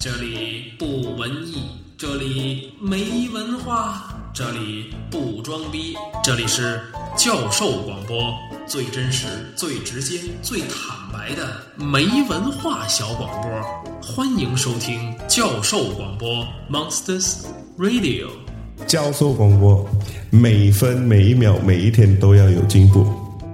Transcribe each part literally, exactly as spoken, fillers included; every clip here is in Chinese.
这里不文艺，这里没文化，这里不装逼，这里是教授广播，最真实、最直接、最坦白的没文化小广播。欢迎收听教授广播 Monsters Radio。 教授广播，每分每一秒每一天都要有进步。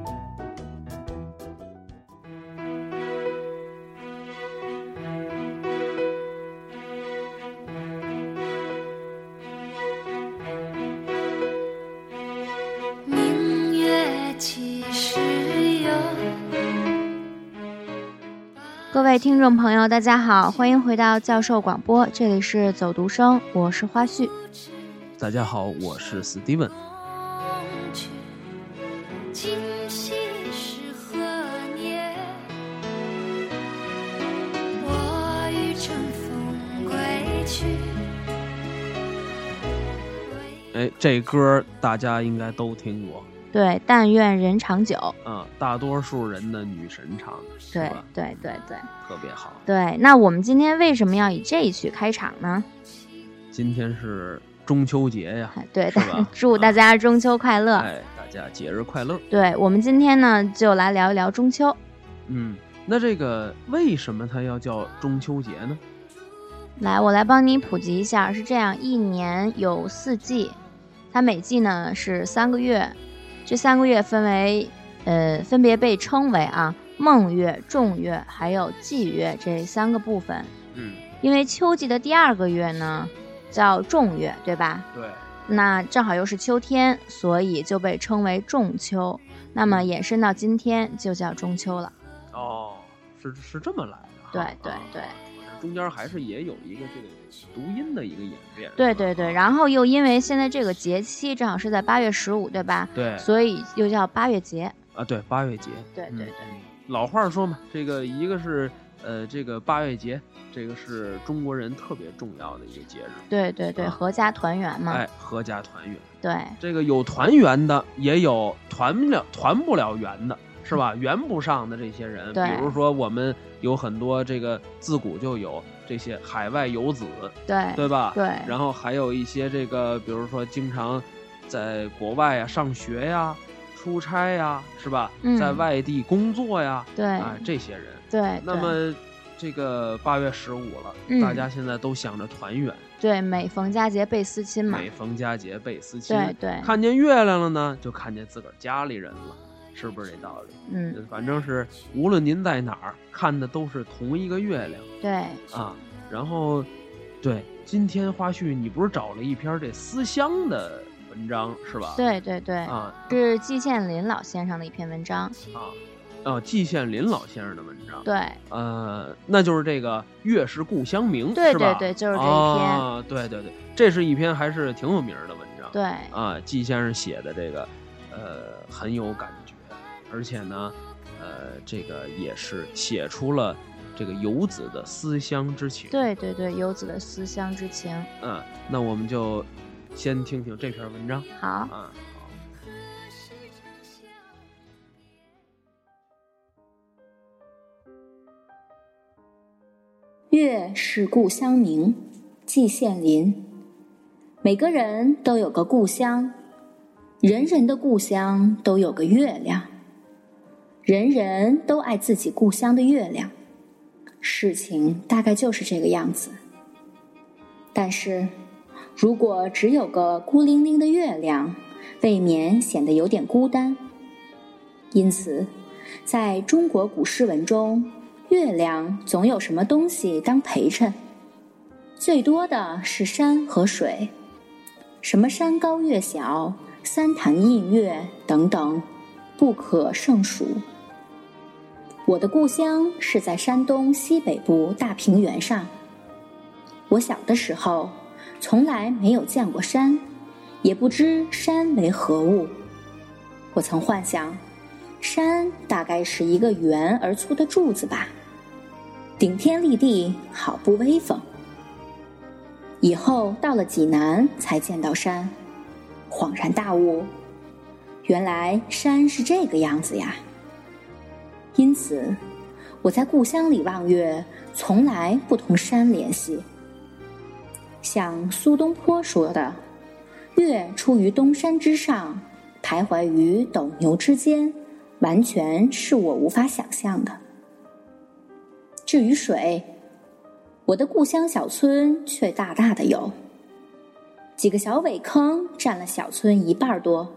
各位听众朋友大家好，欢迎回到教授广播，这里是走读生，我是花絮。 大家好，我是 Steven。 哎，这歌大家应该都听过， 对，但愿人长久。 嗯，大多数人的女神唱的， 对对对对， 特别好。 对，那我们今天为什么要以这一曲开场呢？ 今天是中秋节呀， 对，祝大家中秋快乐。 哎，大家节日快乐。 对，我们今天呢就来聊一聊中秋。 嗯，那这个为什么它要叫中秋节呢？ 来，我来帮你普及一下，是这样，一年有四季，它每季呢是三个月，这三个月分为呃分别被称为啊孟月、仲月还有季月这三个部分。 嗯， 因为秋季的第二个月呢叫仲月，对吧？ 对， 那正好又是秋天，所以就被称为仲秋，那么延伸到今天就叫中秋了。 哦，是是这么来的。 对对对， 中间还是也有一个这个读音的一个演变。 对对对，然后又因为现在这个节气正好是在八月十五，对吧？ 对， 所以又叫八月节啊。对，八月节。 对对对、 嗯，老话说嘛，这个一个是呃这个八月节，这个是中国人特别重要的一个节日。 对对对，合家团圆嘛。 哎，合家团圆。 对， 这个有团圆的，也有团不了团不了圆的，是吧？圆不上的这些人，比如说我们有很多这个自古就有这些海外游子， 对对吧？ 对。 然后还有一些这个，比如说经常在国外呀上学呀、出差呀，是吧？ 嗯、 在外地工作呀， 对啊、哎，这些人。 对。 那么这个八月十五了、 嗯， 大家现在都想着团圆。 对，每逢佳节倍思亲嘛。 每逢佳节倍思亲。 对对。 看见月亮了呢，就看见自个儿家里人了。是不是这道理？ 嗯， 反正是无论您在哪儿看的都是同一个月亮。 对啊，然后对，今天花絮你不是找了一篇这思乡的文章是吧？ 对对对啊， 是季羡林老先生的一篇文章啊。啊，季羡林老先生的文章。 对， 呃，那就是这个月是故乡明， 对是吧？ 对对，就是这一篇。 啊，对对对，这是一篇还是挺有名的文章。 对啊，季先生写的这个，呃，很有感觉。而且呢，呃，这个也是写出了这个游子的思乡之情。 对对对，游子的思乡之情。 嗯，那我们就先听听这篇文章。 好。 啊，好。 月是故乡明，季羡林。每个人都有个故乡，人人的故乡都有个月亮。人人都爱自己故乡的月亮，事情大概就是这个样子。但是，如果只有个孤零零的月亮，未免显得有点孤单。因此，在中国古诗文中，月亮总有什么东西当陪衬，最多的是山和水，什么山高月小、三潭印月等等，不可胜数。我的故乡是在山东西北部大平原上。我小的时候从来没有见过山，也不知山为何物。我曾幻想，山大概是一个圆而粗的柱子吧，顶天立地，好不威风。以后到了济南才见到山，恍然大悟，原来山是这个样子呀。因此我在故乡里望月，从来不同山联系。像苏东坡说的，月出于东山之上，徘徊于斗牛之间，完全是我无法想象的。至于水，我的故乡小村却大大的有，几个小苇坑占了小村一半多。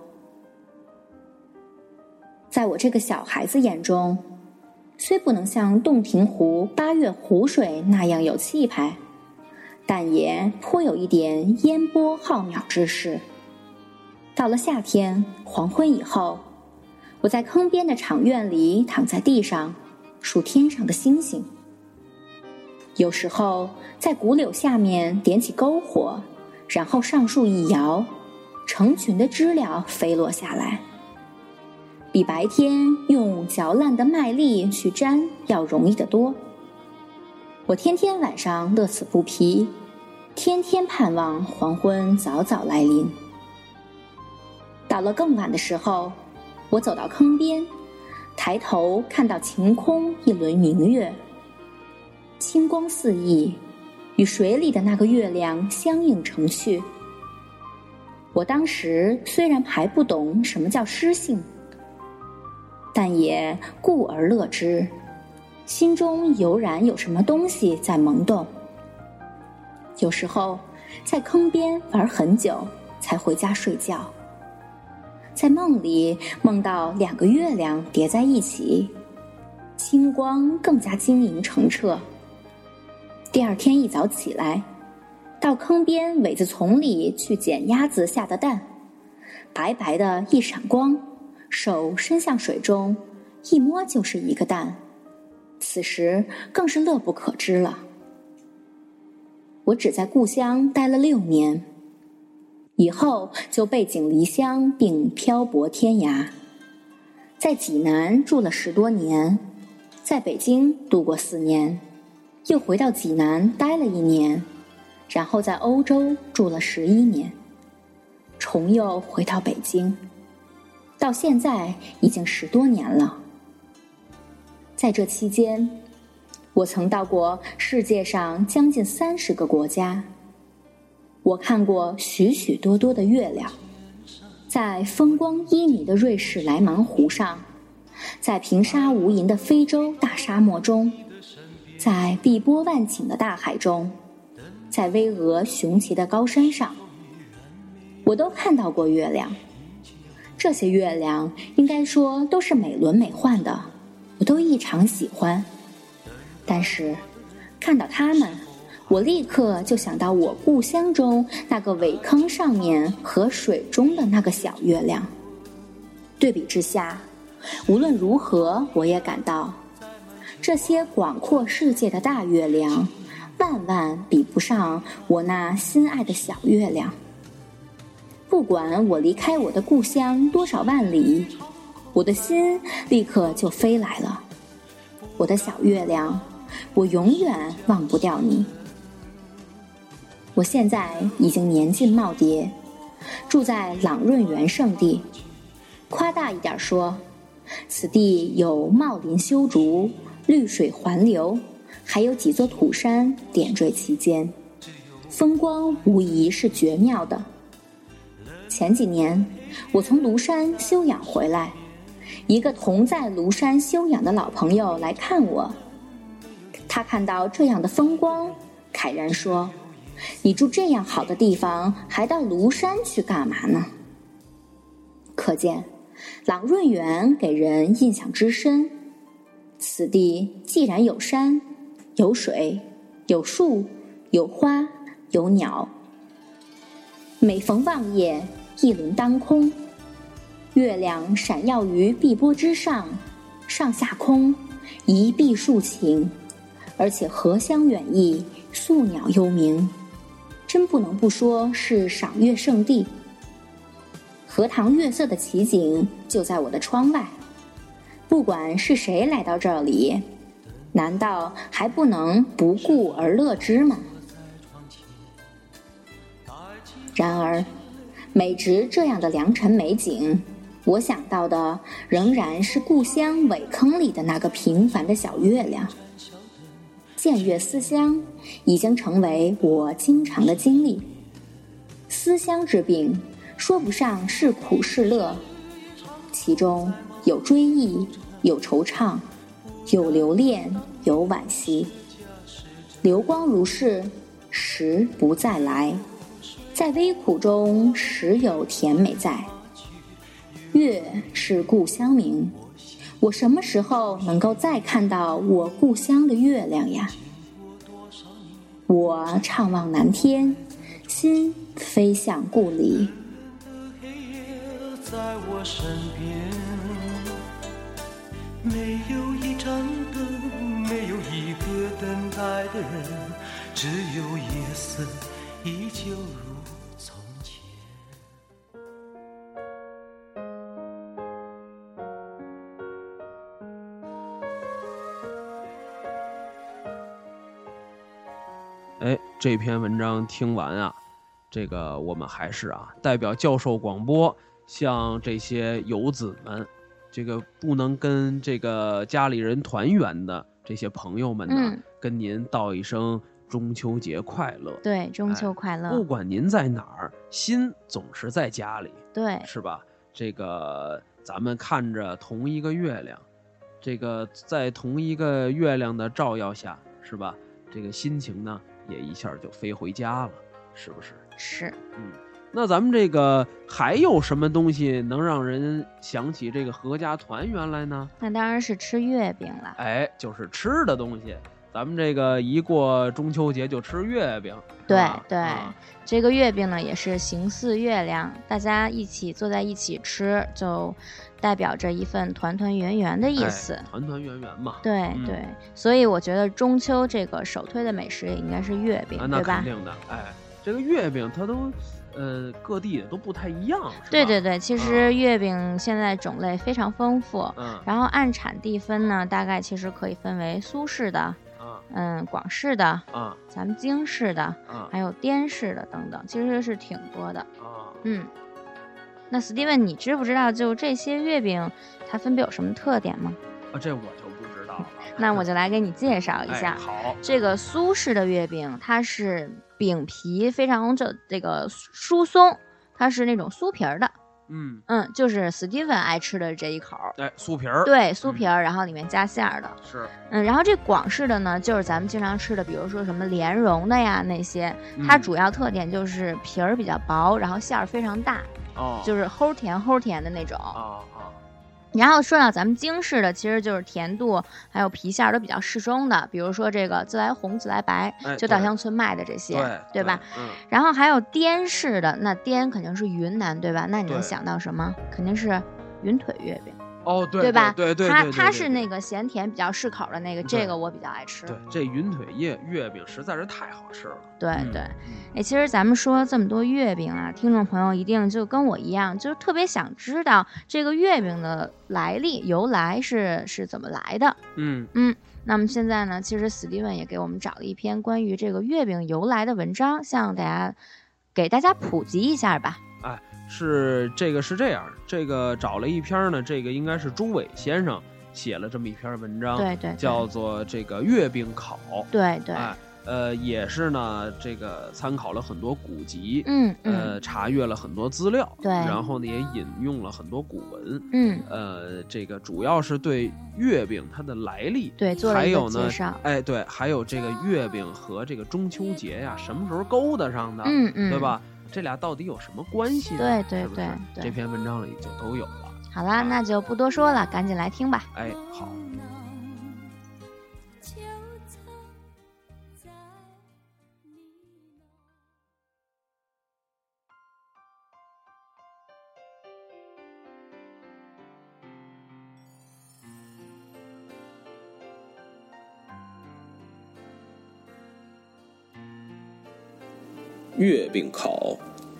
在我这个小孩子眼中，虽不能像洞庭湖八月湖水那样有气派，但也颇有一点烟波浩渺之势。到了夏天黄昏以后，我在坑边的场院里躺在地上数天上的星星，有时候在古柳下面点起篝火，然后上树一摇，成群的知了飞落下来，比白天用嚼烂的麦粒去粘要容易得多。我天天晚上乐此不疲，天天盼望黄昏早早来临。到了更晚的时候，我走到坑边，抬头看到晴空一轮明月，清光四溢，与水里的那个月亮相映成趣。我当时虽然还不懂什么叫诗性，但也顾而乐之，心中油然有什么东西在萌动。有时候在坑边玩很久才回家睡觉，在梦里梦到两个月亮叠在一起，清光更加晶莹澄澈。第二天一早起来，到坑边苇子丛里去捡鸭子下的蛋，白白的一闪光，手伸向水中，一摸就是一个蛋，此时更是乐不可支了。我只在故乡待了六年，以后就背井离乡并漂泊天涯，在济南住了十多年，在北京度过四年，又回到济南待了一年，然后在欧洲住了十一年，重又回到北京，到现在已经十多年了。在这期间，我曾到过世界上将近三十个国家，我看过许许多多的月亮，在风光旖旎的瑞士莱芒湖上，在平沙无垠的非洲大沙漠中，在碧波万顷的大海中，在巍峨雄奇的高山上，我都看到过月亮。这些月亮应该说都是美轮美奂的，我都异常喜欢。但是看到它们，我立刻就想到我故乡中那个苇坑上面和水中的那个小月亮。对比之下，无论如何我也感到这些广阔世界的大月亮万万比不上我那心爱的小月亮。不管我离开我的故乡多少万里，我的心立刻就飞来了。我的小月亮，我永远忘不掉你。我现在已经年近耄耋，住在朗润园圣地。夸大一点说，此地有茂林修竹，绿水环流，还有几座土山点缀其间，风光无疑是绝妙的。前几年我从庐山休养回来，一个同在庐山休养的老朋友来看我，他看到这样的风光，慨然说，你住这样好的地方，还到庐山去干嘛呢？可见朗润园给人印象之深。此地既然有山，有水，有树，有花，有鸟。每逢望夜，一轮当空，月亮闪耀于碧波之上，上下空，一碧数晴，而且荷香远溢，宿鸟幽鸣，真不能不说是赏月圣地。荷塘月色的奇景就在我的窗外，不管是谁来到这里，难道还不能不顾而乐之吗？然而美值这样的良辰美景， 我想到的仍然是故乡苇坑里的那个平凡的小月亮。见月思乡已经成为我经常的经历。思乡之病，说不上是苦是乐，其中有追忆，有惆怅，有留恋，有惋惜。流光如逝，时不再来，在微苦中时有甜美在。月是故乡明，我什么时候能够再看到我故乡的月亮呀？我怅望南天，心飞向故里。 在我身边，没有一盏灯，没有一个等待的人，只有夜色依旧如从前。 哎，这篇文章听完啊，这个我们还是啊，代表教授广播向这些游子们，这个不能跟这个家里人团圆的这些朋友们呢， 嗯、 跟您道一声中秋节快乐。 对，中秋快乐。 哎、不管您在哪儿，心总是在家里， 对， 是吧？这个咱们看着同一个月亮，这个在同一个月亮的照耀下，是吧？这个心情呢，也一下就飞回家了，是不是？ 是。 嗯，那咱们这个还有什么东西能让人想起这个合家团圆来呢？ 那当然是吃月饼了。 哎，就是吃的东西。咱们这个一过中秋节就吃月饼。 对对、 啊， 这个月饼呢也是形似月亮，大家一起坐在一起吃，就代表着一份团团圆圆的意思。 哎、团团圆圆嘛。 对、嗯、对，所以我觉得中秋这个首推的美食也应该是月饼， 啊、那对吧？ 肯定的。哎，这个月饼它都呃各地都不太一样。 对对对，其实月饼现在种类非常丰富。 嗯， 然后按产地分呢，大概其实可以分为苏式的。嗯，广式的啊， 咱们京式的啊， 还有滇式的等等，其实是挺多的啊。 嗯，那史蒂文，你知不知道就这些月饼它分别有什么特点吗？ 啊，这我就不知道了。 那我就来给你介绍一下。 哎、好， 这个苏式的月饼，它是饼皮非常这这个疏松，它是那种酥皮儿的。 嗯嗯，就是史蒂文爱吃的这一口， 哎，酥皮儿， 对，酥皮儿、嗯，然后里面加馅儿的， 是， 嗯，然后这广式的呢，就是咱们经常吃的，比如说什么莲蓉的呀那些， 嗯、 它主要特点就是皮儿比较薄，然后馅儿非常大， 哦， 就是齁甜齁甜的那种， 哦哦。 然后说到咱们京式的，其实就是甜度还有皮馅都比较适中的，比如说这个自来红、自来白， 哎、 就稻香村卖的这些， 对, 对吧？ 对嗯。 然后还有滇式的，那滇肯定是云南，对吧？那你能想到什么？肯定是云腿月饼。 哦，对， 对吧？ 对对对， 它它是那个咸甜比较适口的那个，这个我比较爱吃。 对，这云腿月月饼实在是太好吃了。 对、 嗯、 对，哎，其实咱们说这么多月饼啊，听众朋友一定就跟我一样，就是特别想知道这个月饼的来历由来是是怎么来的。 嗯嗯，那么现在呢，其实史蒂文也给我们找了一篇关于这个月饼由来的文章，向大家给大家普及一下吧。 哎。是这个是这样，这个找了一篇呢，这个应该是朱伟先生写了这么一篇文章， 对 对, 对， 叫做这个月饼考， 对对， 哎，呃，也是呢，这个参考了很多古籍， 嗯嗯， 呃，查阅了很多资料， 对， 然后呢也引用了很多古文， 嗯， 呃，这个主要是对月饼它的来历， 对，做了一个介绍， 哎，对，还有这个月饼和这个中秋节呀，什么时候勾搭上的， 嗯嗯， 对吧？这俩到底有什么关系呢？ 对对是不是对对， 这篇文章里就都有了。 好啦，那就不多说了，赶紧来听吧。 哎，好。 月饼考。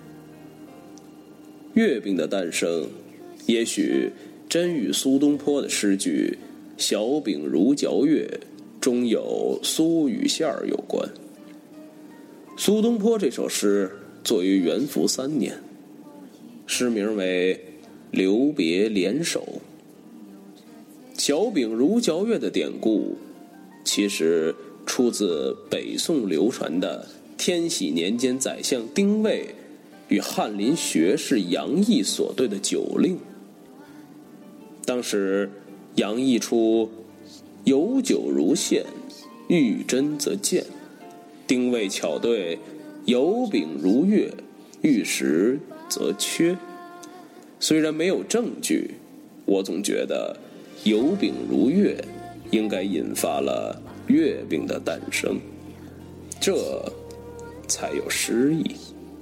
月饼的诞生，也许真与苏东坡的诗句“小饼如嚼月，中有酥与馅儿”有关。苏东坡这首诗作于元符三年，诗名为《 留别联手。小饼如嚼月的典故，其实出自北宋流传的天禧年间宰相丁谓与翰林学士杨毅所对的酒令。当时杨毅出有酒如现，遇真则见，丁谓巧对有饼如月，遇实则缺。虽然没有证据，我总觉得有饼如月应该引发了月饼的诞生，这才有诗意。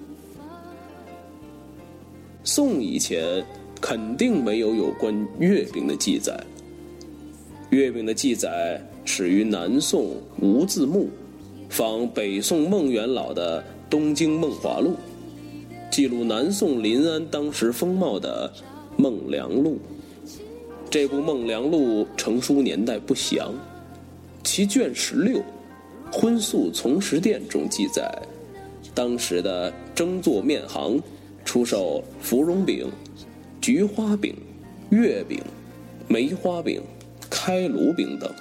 宋以前肯定没有有关月饼的记载，月饼的记载始于南宋吴自牧仿北宋孟元老的《东京梦华录》，记录南宋临安当时风貌的《孟良录》。这部《孟良录》成书年代不详，其卷十六《荤素从食店》中记载，当时的蒸作面行出售芙蓉饼、菊花饼、月饼、梅花饼、开炉饼等。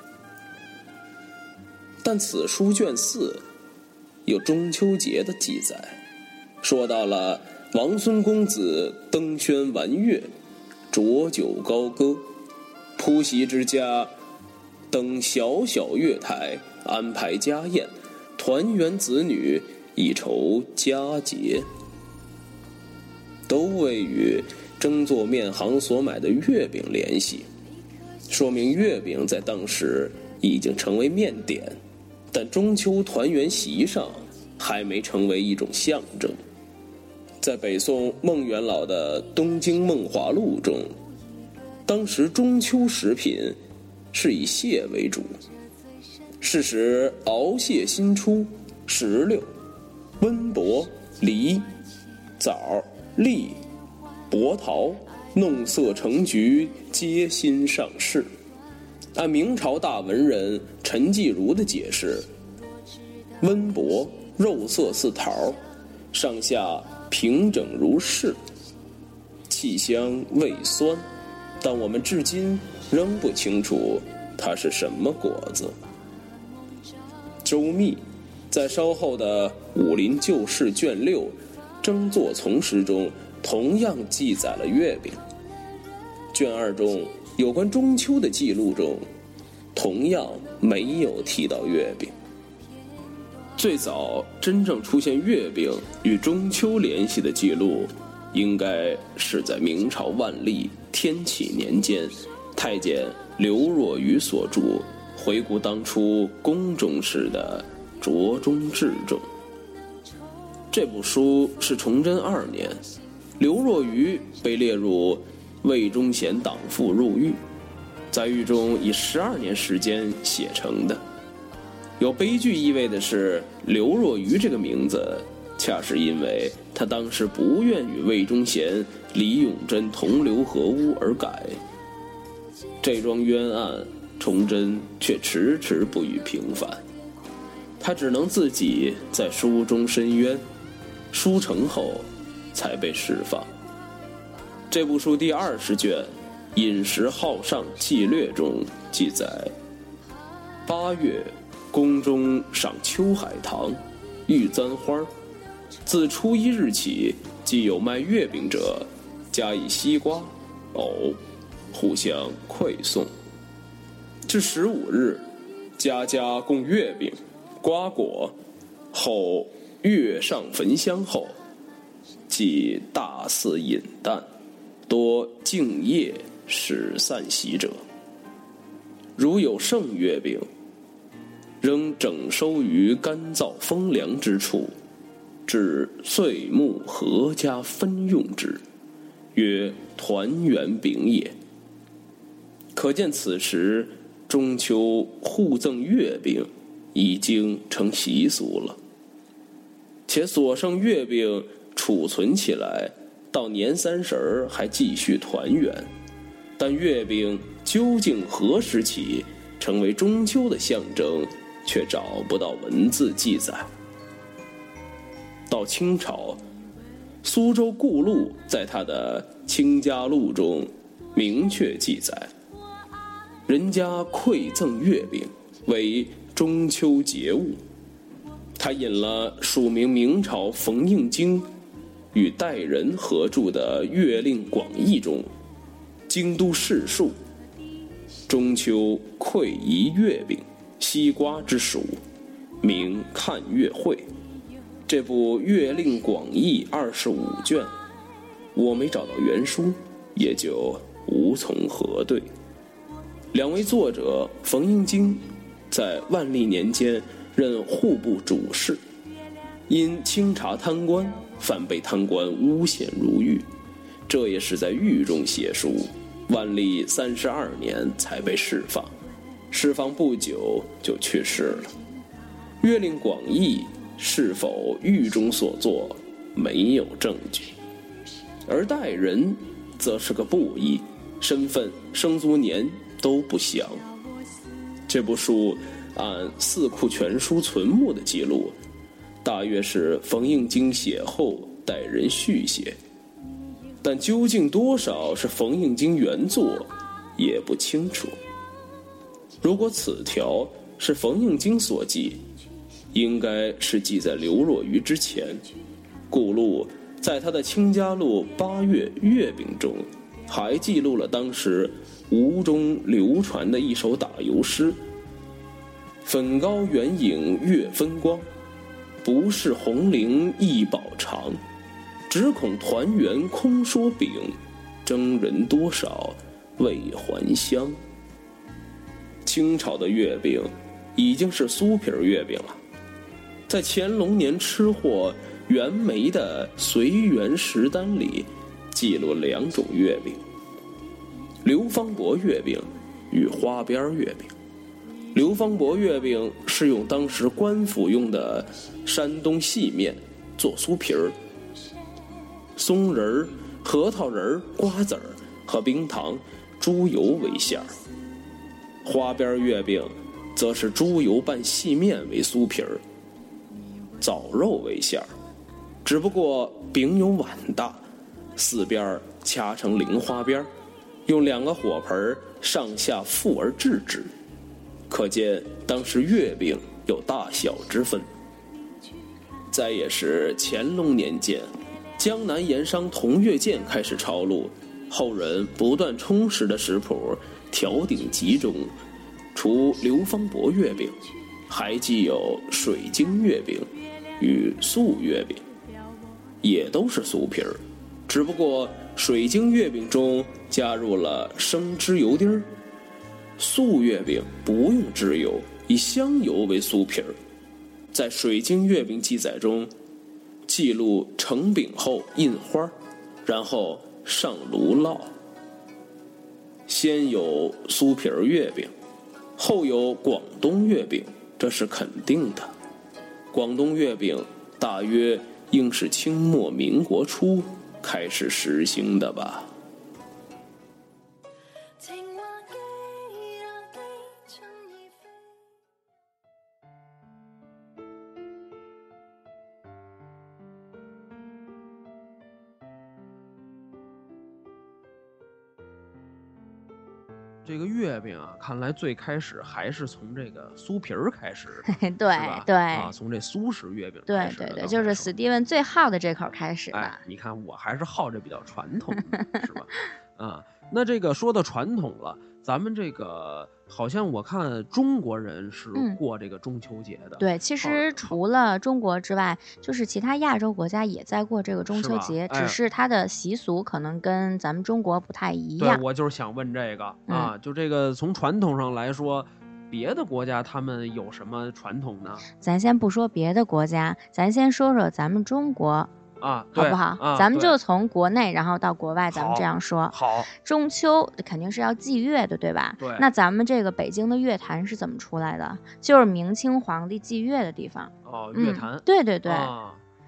但此书卷四有中秋节的记载，说到了王孙公子登轩玩月，浊酒高歌，铺席之家，登小小月台，安排家宴，团圆子女，以酬佳节，都未与蒸作面行所买的月饼联系，说明月饼在当时已经成为面点，但中秋团圆席上还没成为一种象征。在北宋孟元老的《东京梦华录》中，当时中秋食品是以蟹为主，是时熬蟹新出，石榴、温柏、梨、枣、栗、柏桃、弄色成菊皆新上市。按明朝大文人陈继儒的解释，温柏肉色似桃，上下平整如柿，气香味酸，但我们至今仍不清楚它是什么果子。周密在稍后的《武林旧事》卷六《蒸作从食》中同样记载了月饼。卷二中有关中秋的记录中同样没有提到月饼。最早真正出现月饼与中秋联系的记录，应该是在明朝万历天启年间，太监刘若愚所著《回顾当初宫中事》的《酌中志》中。这部书是崇祯二年，刘若愚被列入魏忠贤党父入狱，在狱中以十二年时间写成的。有悲剧意味的是，刘若愚这个名字恰是因为他当时不愿与魏忠贤、李永贞同流合污而改。这桩冤案，崇祯却迟迟不予平反，他只能自己在书中申冤，书成后才被释放。这部书第二十卷《饮食好上纪略》中记载，八月宫中赏秋海棠、玉簪花，自初一日起，既有卖月饼者，加以西瓜、藕，互相馈送。至十五日，家家供月饼、瓜果，后月上焚香后，即大肆饮啖，多敬业始散席者。如有剩月饼，仍整收于干燥风凉之处，至岁暮阖家分用之，曰团圆饼也。可见此时中秋互赠月饼已经成习俗了，且所剩月饼储存起来，到年三十儿还继续团圆。但月饼究竟何时起成为中秋的象征，却找不到文字记载。到清朝， 苏州顾禄在他的《清家录》中明确记载，人家馈赠月饼为中秋节物。他引了署名明朝冯应京与戴人合著的《月令广义》中京都市数中秋馈一月饼西瓜之属，名看月会。这部《月令广义》二十五卷，我没找到原书，也就无从核对。两位作者冯应京在万历年间任户部主事，因清查贪官，反被贪官诬陷入狱，这也是在狱中写书。万历三十二年才被释放，释放不久就去世了。《月令广义》是否狱中所作，没有证据。而戴人则是个布衣，身份、生卒年都不详。这部书按《四库全书》存目的记录，大约是冯应京写后戴人续写，但究竟多少是冯应京原作，也不清楚。如果此条是冯应京所记，应该是记在刘若愚之前。顾禄在他的《清家录》八月月饼中，还记录了当时吴中流传的一首打油诗：粉膏圆影月分光，不是红绫一宝长，只恐团圆空说饼，征人多少未还乡。清朝的月饼已经是酥皮月饼了。在乾隆年吃货袁枚的《随园食单》里记录两种月饼：刘方伯月饼与花边月饼。刘方伯月饼是用当时官府用的山东细面做酥皮儿，松仁、核桃仁、瓜子儿和冰糖、猪油为馅儿。花边月饼则是猪油拌细面为酥皮儿，枣肉为馅儿，只不过饼有碗大，四边掐成菱花边，用两个火盆上下覆而制之，可见当时月饼有大小之分。再也是乾隆年间，江南盐商童月健开始抄录，后人不断充实的食谱调鼎集中，除刘方伯月饼，还记有水晶月饼与素月饼，也都是酥皮儿，只不过水晶月饼中加入了生脂油丁儿，素月饼不用脂油，以香油为酥皮儿。在水晶月饼记载中，记录成饼后印花，然后上炉烙。先有酥皮儿月饼，后有广东月饼，这是肯定的。广东月饼大约应是清末民国初开始实行的吧。 这个月饼啊，看来最开始还是从这个酥皮儿开始对对啊，从这苏式月饼开始对对对，就是史蒂文最好的这口开始的。 哎，你看我还是好这比较传统的，是吧？啊，那这个说到传统了，咱们这个好像我看中国人是过这个中秋节的。 嗯、对，其实除了中国之外，就是其他亚洲国家也在过这个中秋节， 是只是它的习俗可能跟咱们中国不太一样。 对，我就是想问这个、 嗯、 啊，就这个从传统上来说，别的国家他们有什么传统呢？ 咱先不说别的国家，咱先说说咱们中国。 啊， 好不好？ 啊、 咱们就从国内然后到国外，咱们这样说。 好， 中秋肯定是要祭月的，对吧？ 对。 那咱们这个北京的月坛是怎么出来的？就是明清皇帝祭月的地方。 哦，月坛。 嗯、对对对。 啊，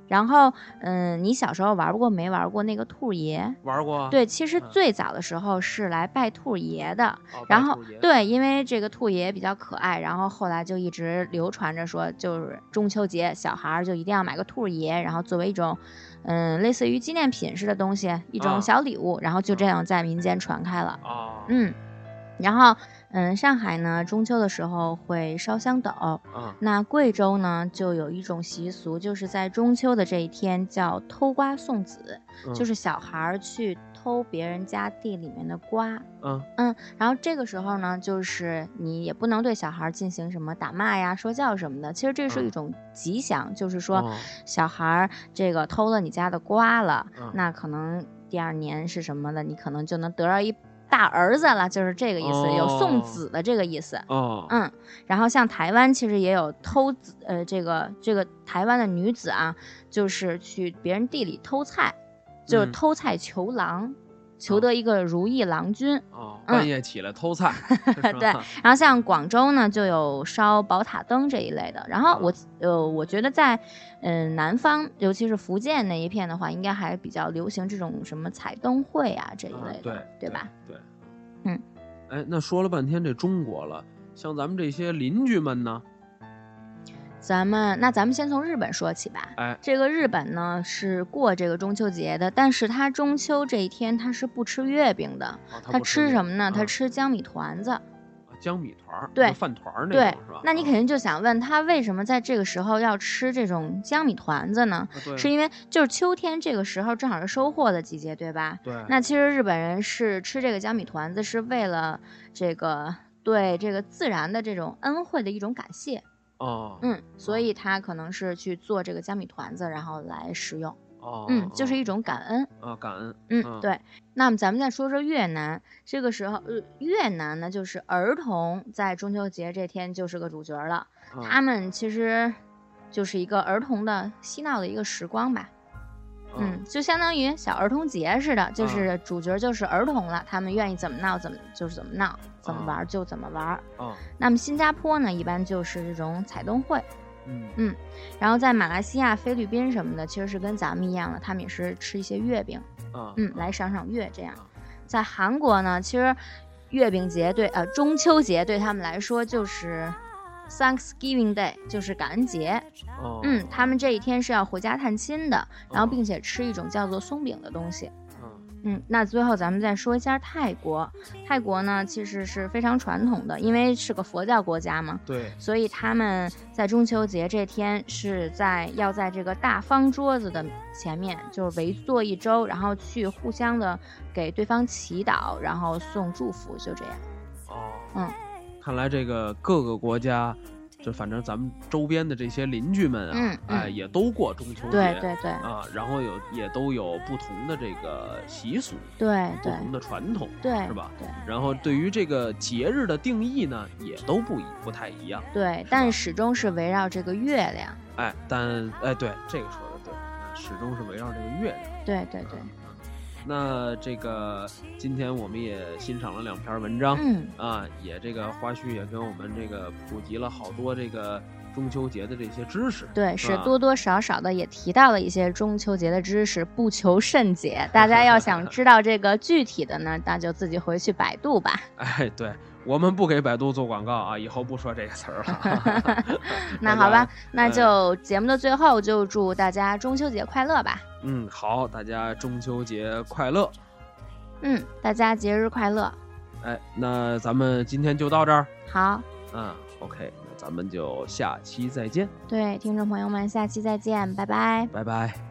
然后，嗯，你小时候玩过没玩过那个兔爷？ 玩过。 对，其实最早的时候是来拜兔爷的，嗯、然后对，因为这个兔爷比较可爱，然后后来就一直流传着说，就是中秋节小孩就一定要买个兔爷，然后作为一种，嗯，类似于纪念品似的东西，一种小礼物，啊、然后就这样在民间传开了。 啊， 嗯，然后。嗯，上海呢，中秋的时候会烧香斗。 嗯， 那贵州呢，就有一种习俗，就是在中秋的这一天叫偷瓜送子， 嗯、 就是小孩去偷别人家地里面的瓜。 嗯嗯，然后这个时候呢，就是你也不能对小孩进行什么打骂呀、说教什么的。其实这是一种吉祥，嗯、就是说小孩这个偷了你家的瓜了， 嗯、 那可能第二年是什么的，你可能就能得到一。大儿子了，就是这个意思， 哦、 有送子的这个意思。 哦， 嗯，然后像台湾其实也有偷子，呃，这个这个台湾的女子啊，就是去别人地里偷菜，就是偷菜求郎，嗯、求得一个如意郎君。 哦，半夜起来偷菜。 嗯、对，然后像广州呢，就有烧宝塔灯这一类的。然后我，呃，我觉得在，嗯、呃，南方，尤其是福建那一片的话，应该还比较流行这种什么彩灯会啊这一类的， 啊、对对吧？ 对。 嗯， 哎，那说了半天这中国了，像咱们这些邻居们呢？ 咱们那咱们先从日本说起吧。 哎， 这个日本呢是过这个中秋节的，但是他中秋这一天他是不吃月饼的， 哦、 他吃什么呢？ 啊、 他吃江米团子。 江米团， 对， 饭团那种对是吧？ 那你肯定就想问他为什么在这个时候要吃这种江米团子呢？ 啊、 是因为就是秋天这个时候正好是收获的季节，对吧？ 对。 那其实日本人是吃这个江米团子是为了这个对这个自然的这种恩惠的一种感谢。 哦。 嗯，所以他可能是去做这个江米团子，然后来食用。 哦， 嗯，就是一种感恩啊，感恩。 嗯， 嗯对。那么咱们再说说越南，这个时候，呃，越南呢，就是儿童在中秋节这天就是个主角了。 嗯、 他们其实就是一个儿童的嬉闹的一个时光吧。嗯，嗯就相当于小儿童节似的，就是主角就是儿童了，他们愿意怎么闹怎么就是怎么闹，怎么玩就怎么玩。 嗯。 那么新加坡呢，一般就是这种彩灯会。 嗯嗯，然后在马来西亚、菲律宾什么的，其实是跟咱们一样的，他们也是吃一些月饼， 啊、 嗯，来赏赏月这样。在韩国呢，其实月饼节对呃中秋节对他们来说就是 Thanksgiving Day， 就是感恩节。 哦， 嗯，他们这一天是要回家探亲的，然后并且吃一种叫做松饼的东西。嗯，那最后咱们再说一下泰国。泰国呢，其实是非常传统的，因为是个佛教国家嘛， 对， 所以他们在中秋节这天是在要在这个大方桌子的前面，就是围坐一周，然后去互相的给对方祈祷，然后送祝福，就这样。 哦， 嗯， 看来这个各个国家。就反正咱们周边的这些邻居们啊， 嗯嗯、 哎，也都过中秋节， 对对对啊，然后有也都有不同的这个习俗， 对对， 不同的传统， 对， 是吧？ 对。 然后对于这个节日的定义呢，也都不一不太一样， 对，但始终是围绕这个月亮。 哎，但哎，对，这个说的对，始终是围绕这个月亮。 对对对。 嗯那这个今天我们也欣赏了两篇文章， 嗯啊，也这个花絮也跟我们这个普及了好多这个中秋节的这些知识。 对，是多多少少的也提到了一些中秋节的知识，不求甚解。大家要想知道这个具体的呢，那就自己回去百度吧。 哎，对，我们不给百度做广告啊，以后不说这个词儿了。 那好吧，那就节目的最后就祝大家中秋节快乐吧。 嗯，好，大家中秋节快乐。 嗯，大家节日快乐。 哎，那咱们今天就到这儿。 好。 嗯 ，OK， 那咱们就下期再见。 对，听众朋友们，下期再见，拜拜。 拜拜。